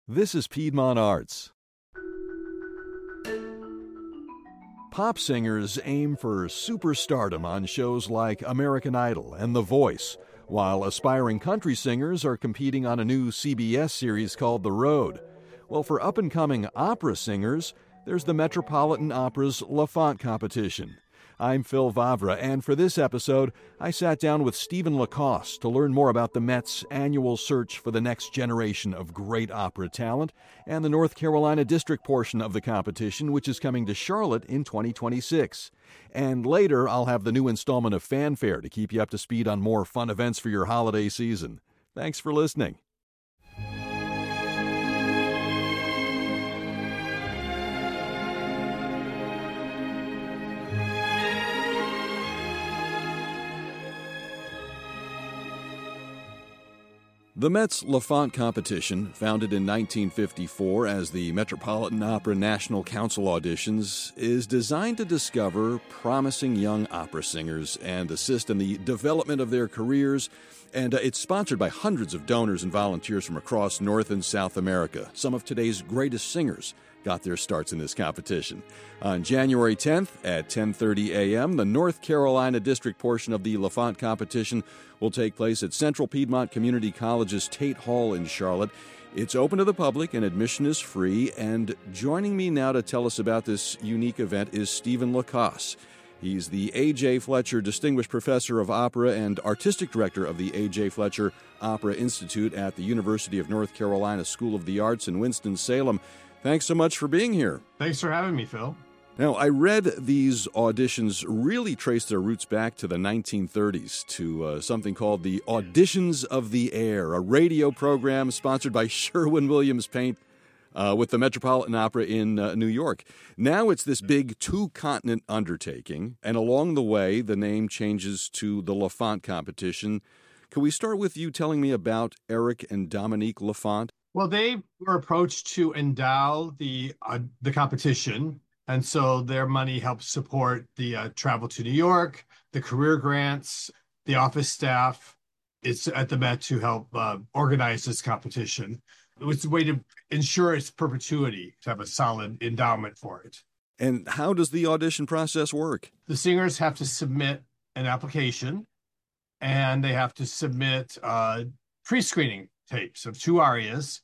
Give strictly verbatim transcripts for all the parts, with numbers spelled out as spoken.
This is Piedmont Arts. Pop singers aim for superstardom on shows like American Idol and The Voice, while aspiring country singers are competing on a new C B S series called The Road. Well, for up-and-coming opera singers, there's the Metropolitan Opera's LaFont competition. I'm Phil Vavra, and for this episode, I sat down with Stephen Lacoste to learn more about the Met's annual search for the next generation of great opera talent and the North Carolina district portion of the competition, which is coming to Charlotte in twenty twenty-six. And later, I'll have the new installment of Fanfare to keep you up to speed on more fun events for your holiday season. Thanks for listening. The Met's LaFont competition, founded in nineteen fifty-four as the Metropolitan Opera National Council auditions, is designed to discover promising young opera singers and assist in the development of their careers. And uh, it's sponsored by hundreds of donors and volunteers from across North and South America. Some of today's greatest singers got their starts in this competition. On January tenth at ten thirty a.m., the North Carolina district portion of the LaFont competition will take place at Central Piedmont Community College's Tate Hall in Charlotte. It's open to the public and admission is free. And joining me now to tell us about this unique event is Stephen Lacoste. He's the A J. Fletcher Distinguished Professor of Opera and Artistic Director of the A J. Fletcher Opera Institute at the University of North Carolina School of the Arts in Winston-Salem. Thanks so much for being here. Thanks for having me, Phil. Now, I read these auditions really trace their roots back to the nineteen thirties, to uh, something called the Auditions of the Air, a radio program sponsored by Sherwin-Williams Paint uh, with the Metropolitan Opera in uh, New York. Now it's this big two-continent undertaking, and along the way, the name changes to the LaFont competition. Can we start with you telling me about Eric and Dominique LaFont? Well, they were approached to endow the uh, the competition, and so their money helps support the uh, travel to New York, the career grants, the office staff. It's at the Met to help uh, organize this competition. It was a way to ensure its perpetuity, to have a solid endowment for it. And how does the audition process work? The singers have to submit an application, and they have to submit uh, pre-screening tapes of two arias.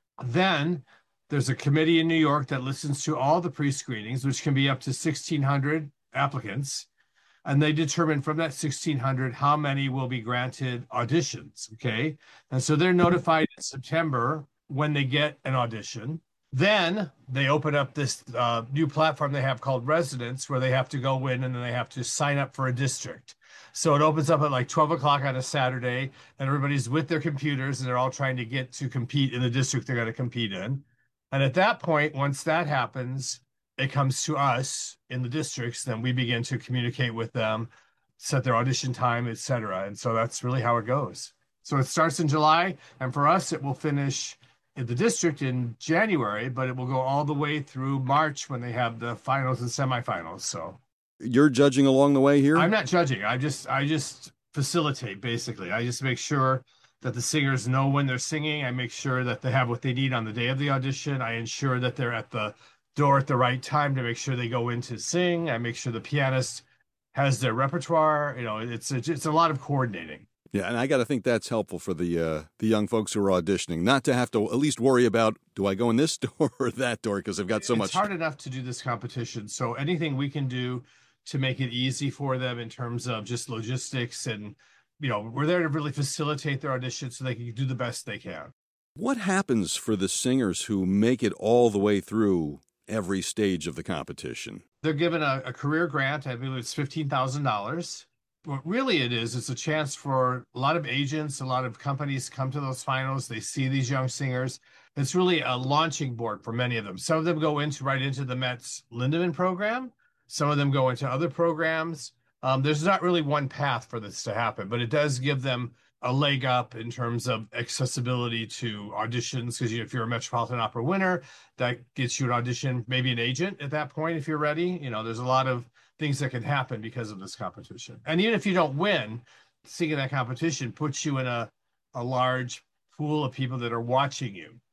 Then there's a committee in New York that listens to all the pre-screenings, which can be up to sixteen hundred applicants. And they determine from that sixteen hundred how many will be granted auditions, okay? And so they're notified in September when they get an audition. Then they open up this uh, new platform they have called Residence, where they have to go in and then they have to sign up for a district. So it opens up at like twelve o'clock on a Saturday, and everybody's with their computers, and they're all trying to get to compete in the district they're going to compete in. And at that point, once that happens, it comes to us in the districts, then we begin to communicate with them, set their audition time, et cetera. And so that's really how it goes. So it starts in July, and for us, it will finish in the district in January, but it will go all the way through March when they have the finals and semifinals. So you're judging along the way here? I'm not judging. I just I just facilitate, basically. I just make sure that the singers know when they're singing. I make sure that they have what they need on the day of the audition. I ensure that they're at the door at the right time to make sure they go in to sing. I make sure the pianist has their repertoire. You know, it's a, it's a lot of coordinating. Yeah, and I got to think that's helpful for the uh, the young folks who are auditioning, not to have to at least worry about, do I go in this door or that door, because they've got so it's much. It's hard enough to do this competition, so anything we can do to make it easy for them in terms of just logistics, and, you know, we're there to really facilitate their audition so they can do the best they can. What happens for the singers who make it all the way through every stage of the competition? They're given a, a career grant. I believe it's fifteen thousand dollars. What really it is, it's a chance for a lot of agents, a lot of companies come to those finals. They see these young singers. It's really a launching board for many of them. Some of them go into right into the Met's Lindemann program. Some of them go into other programs. Um, there's not really one path for this to happen, but it does give them a leg up in terms of accessibility to auditions, because you, if you're a Metropolitan Opera winner, that gets you an audition, maybe an agent at that point if you're ready. You know, there's a lot of things that can happen because of this competition. And even if you don't win, singing that competition puts you in a, a large pool of people that are watching you.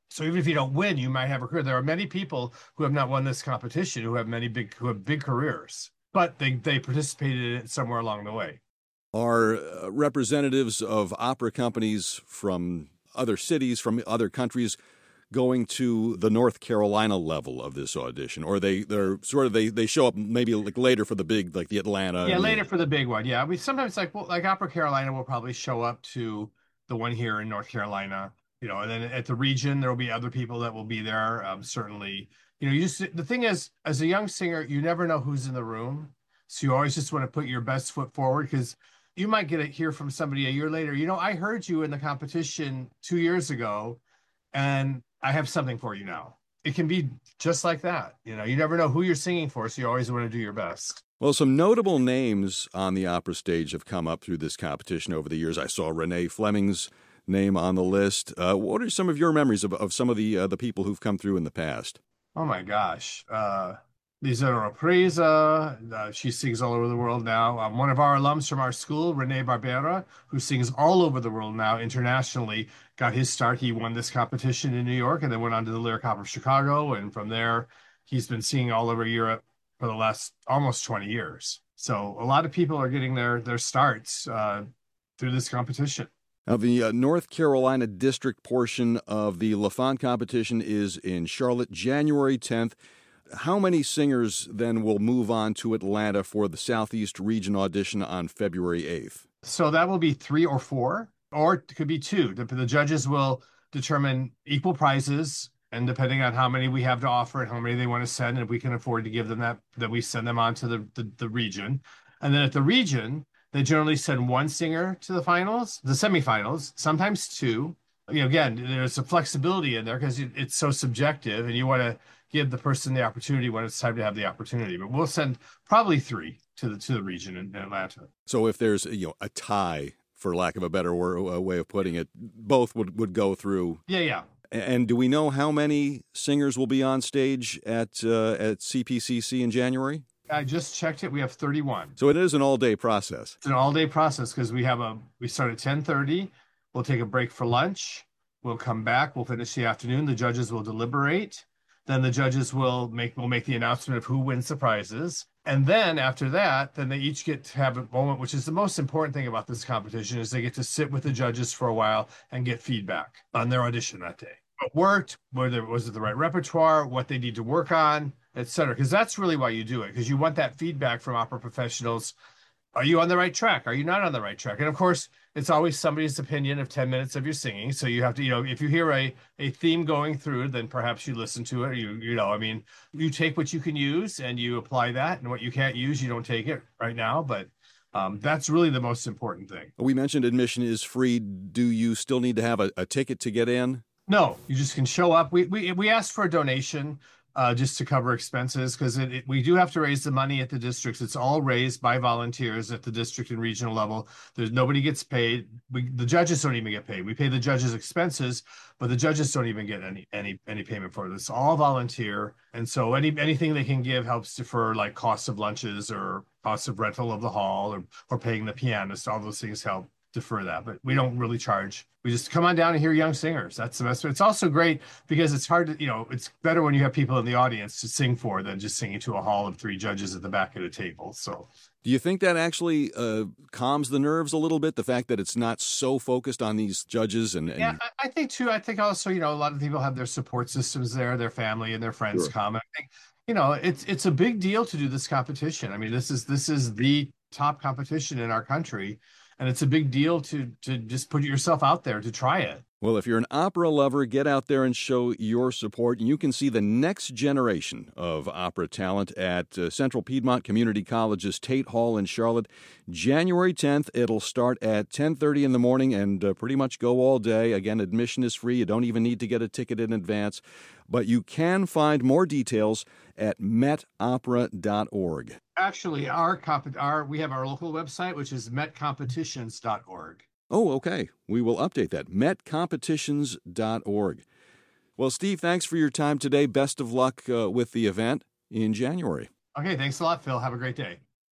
So even if you don't win, you might have a career. There are many people who have not won this competition who have many big who have big careers, but they they participated in it somewhere along the way. Are uh, representatives of opera companies from other cities, from other countries, going to the North Carolina level of this audition, or they they're sort of they they show up maybe like later for the big, like the Atlanta? Yeah, later the... for the big one. Yeah, I mean sometimes like well, like Opera Carolina will probably show up to the one here in North Carolina, you know, and then at the region there will be other people that will be there. Um, certainly, you know, you just the thing is, as a young singer, you never know who's in the room, so you always just want to put your best foot forward because you might get it hear from somebody a year later. You know, I heard you in the competition two years ago, and I have something for you now. It can be just like that. You know, you never know who you're singing for, so you always want to do your best. Well, some notable names on the opera stage have come up through this competition over the years. I saw Renee Fleming's name on the list. Uh, what are some of your memories of, of some of the uh, the people who've come through in the past? Oh my gosh. Uh, Lisa Preza, uh, she sings all over the world now. Um, one of our alums from our school, Rene Barbera, who sings all over the world now internationally, got his start. He won this competition in New York and then went on to the Lyric Opera of Chicago. And from there, he's been singing all over Europe for the last almost twenty years. So a lot of people are getting their, their starts uh, through this competition. Now, the uh, North Carolina district portion of the LaFont competition is in Charlotte, January tenth. How many singers then will move on to Atlanta for the Southeast Region audition on February eighth? So that will be three or four, or it could be two. The, the judges will determine equal prizes, and depending on how many we have to offer and how many they want to send, and if we can afford to give them that, that we send them on to the, the, the region. And then at the region, they generally send one singer to the finals, the semifinals, sometimes two. You know, again, there's a flexibility in there because it, it's so subjective, and you want to give the person the opportunity when it's time to have the opportunity. But we'll send probably three to the to the region in, in Atlanta. So if there's you know a tie, for lack of a better way of putting it, both would, would go through. Yeah, yeah. And do we know how many singers will be on stage at uh, at C P C C in January? I just checked it. We have thirty-one. So it is an all-day process. It's an all-day process because we have a we start at ten thirty. We'll take a break for lunch. We'll come back. We'll finish the afternoon. The judges will deliberate. Then the judges will make will make the announcement of who wins the prizes. And then after that, then they each get to have a moment, which is the most important thing about this competition, is they get to sit with the judges for a while and get feedback on their audition that day. What worked, whether was it the right repertoire, what they need to work on, et cetera. Because that's really why you do it, because you want that feedback from opera professionals. Are you on the right track? Are you not on the right track? And of course, it's always somebody's opinion of ten minutes of your singing. So you have to, you know, if you hear a, a theme going through, then perhaps you listen to it. You, you know, I mean, you take what you can use and you apply that, and what you can't use, you don't take it right now. But um, that's really the most important thing. We mentioned admission is free. Do you still need to have a, a ticket to get in? No, you just can show up. We we we asked for a donation uh, just to cover expenses because it, it, we do have to raise the money at the districts. It's all raised by volunteers at the district and regional level. There's nobody gets paid. We, the judges don't even get paid. We pay the judges expenses, but the judges don't even get any any any payment for this. It's all volunteer, and so any anything they can give helps defer like costs of lunches or costs of rental of the hall or or paying the pianist. All those things help defer that, but we don't really charge. We just come on down and hear young singers. That's the best. It's also great because it's hard to, you know, it's better when you have people in the audience to sing for than just singing to a hall of three judges at the back of the table. So do you think that actually uh, calms the nerves a little bit, the fact that it's not so focused on these judges? And, and... Yeah, I think too, I think also, you know, a lot of people have their support systems there, their family and their friends Sure. come. I think, you know, it's it's a big deal to do this competition. I mean, this is this is the top competition in our country. And it's a big deal to to just put yourself out there to try it. Well, if you're an opera lover, get out there and show your support. And you can see the next generation of opera talent at uh, Central Piedmont Community College's Tate Hall in Charlotte. January tenth, it'll start at ten thirty in the morning and uh, pretty much go all day. Again, admission is free. You don't even need to get a ticket in advance. But you can find more details at met opera dot org. Actually, our comp- our we have our local website, which is met competitions dot org. Oh, okay. We will update that. met competitions dot org. Well, Steve, thanks for your time today. Best of luck uh, with the event in January. Okay, thanks a lot, Phil. Have a great day.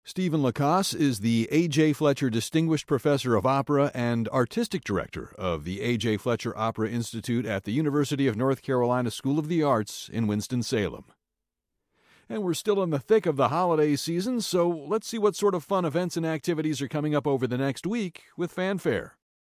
Stephen Lacasse is the A J. Fletcher Distinguished Professor of Opera and Artistic Director of the A J. Fletcher Opera Institute at the University of North Carolina School of the Arts in Winston-Salem. And we're still in the thick of the holiday season, so let's see what sort of fun events and activities are coming up over the next week with Fanfare.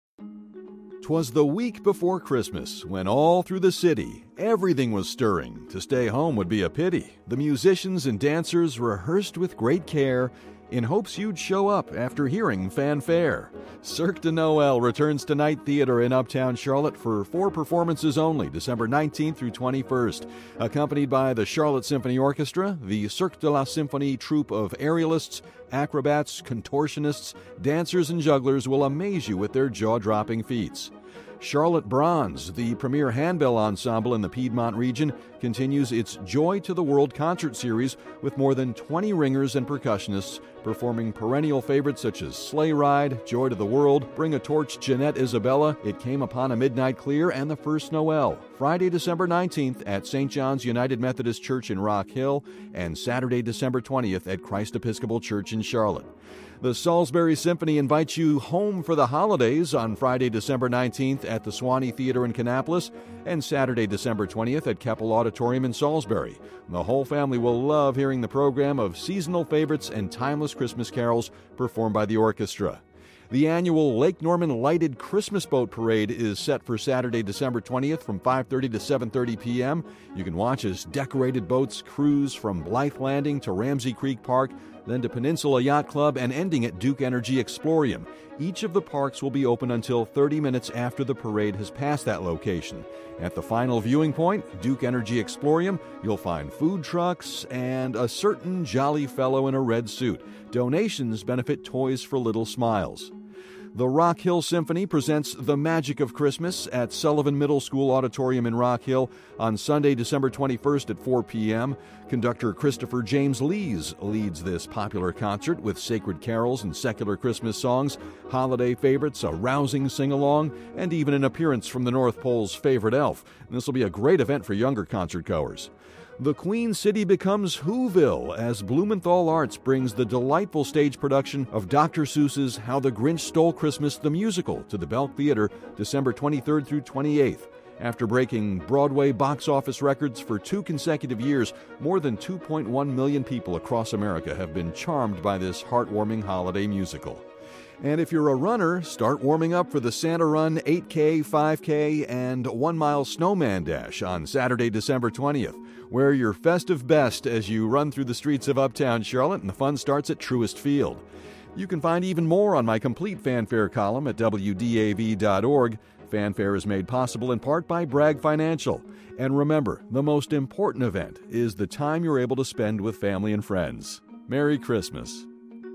'Twas the week before Christmas, when all through the city everything was stirring. To stay home would be a pity. The musicians and dancers rehearsed with great care in hopes you'd show up after hearing Fanfare. Cirque de Noël returns to Night Theater in Uptown Charlotte for four performances only, December nineteenth through twenty-first. Accompanied by the Charlotte Symphony Orchestra, the Cirque de la Symphonie troupe of aerialists, acrobats, contortionists, dancers, and jugglers will amaze you with their jaw-dropping feats. Charlotte Bronze, the premier handbell ensemble in the Piedmont region, continues its Joy to the World concert series with more than twenty ringers and percussionists performing perennial favorites such as Sleigh Ride, Joy to the World, Bring a Torch, Jeanette Isabella, It Came Upon a Midnight Clear, and The First Noel. Friday, December nineteenth at Saint John's United Methodist Church in Rock Hill, and Saturday, December twentieth at Christ Episcopal Church in Charlotte. The Salisbury Symphony invites you home for the holidays on Friday, December nineteenth at the Swanee Theater in Kannapolis and Saturday, December twentieth at Keppel Auditorium in Salisbury. The whole family will love hearing the program of seasonal favorites and timeless Christmas carols performed by the orchestra. The annual Lake Norman Lighted Christmas Boat Parade is set for Saturday, December twentieth from five thirty to seven thirty p.m. You can watch as decorated boats cruise from Blythe Landing to Ramsey Creek Park, then to Peninsula Yacht Club, and ending at Duke Energy Explorium. Each of the parks will be open until thirty minutes after the parade has passed that location. At the final viewing point, Duke Energy Explorium, you'll find food trucks and a certain jolly fellow in a red suit. Donations benefit Toys for Little Smiles. The Rock Hill Symphony presents The Magic of Christmas at Sullivan Middle School Auditorium in Rock Hill on Sunday, December twenty-first at four p.m. Conductor Christopher James Lees leads this popular concert with sacred carols and secular Christmas songs, holiday favorites, a rousing sing-along, and even an appearance from the North Pole's favorite elf. This will be a great event for younger concertgoers. The Queen City becomes Whoville as Blumenthal Arts brings the delightful stage production of Doctor Seuss's How the Grinch Stole Christmas the Musical to the Belk Theater December twenty-third through twenty-eighth. After breaking Broadway box office records for two consecutive years, more than two point one million people across America have been charmed by this heartwarming holiday musical. And if you're a runner, start warming up for the Santa Run eight K, five K, and one mile Snowman Dash on Saturday, December twentieth. Wear your festive best as you run through the streets of Uptown Charlotte, and the fun starts at Truist Field. You can find even more on my complete Fanfare column at W D A V dot org. Fanfare is made possible in part by Bragg Financial. And remember, the most important event is the time you're able to spend with family and friends. Merry Christmas.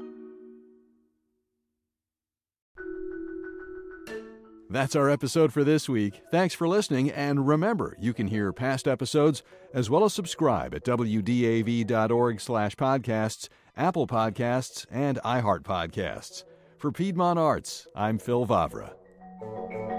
That's our episode for this week. Thanks for listening, and remember, you can hear past episodes as well as subscribe at W D A V dot org slash podcasts, Apple Podcasts, and iHeart Podcasts. For Piedmont Arts, I'm Phil Vavra.